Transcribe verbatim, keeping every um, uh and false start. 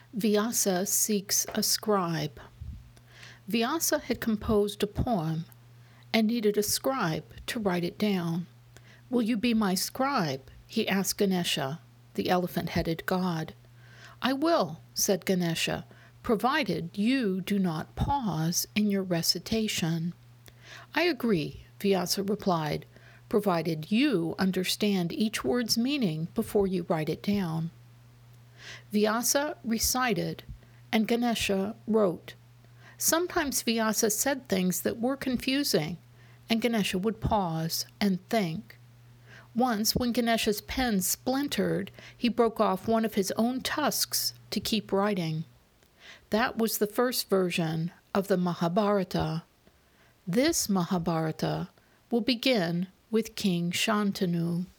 Vyasa seeks a scribe. Vyasa had composed a poem and needed a scribe to write it down. "Will you be my scribe?" he asked Ganesha, the elephant-headed god. "I will," said Ganesha, "provided you do not pause in your recitation." "I agree," Vyasa replied, "provided you understand each word's meaning before you write it down." Vyasa recited, and Ganesha wrote. Sometimes Vyasa said things that were confusing, and Ganesha would pause and think. Once, when Ganesha's pen splintered, he broke off one of his own tusks to keep writing. That was the first version of the Mahabharata. This Mahabharata will begin with King Shantanu.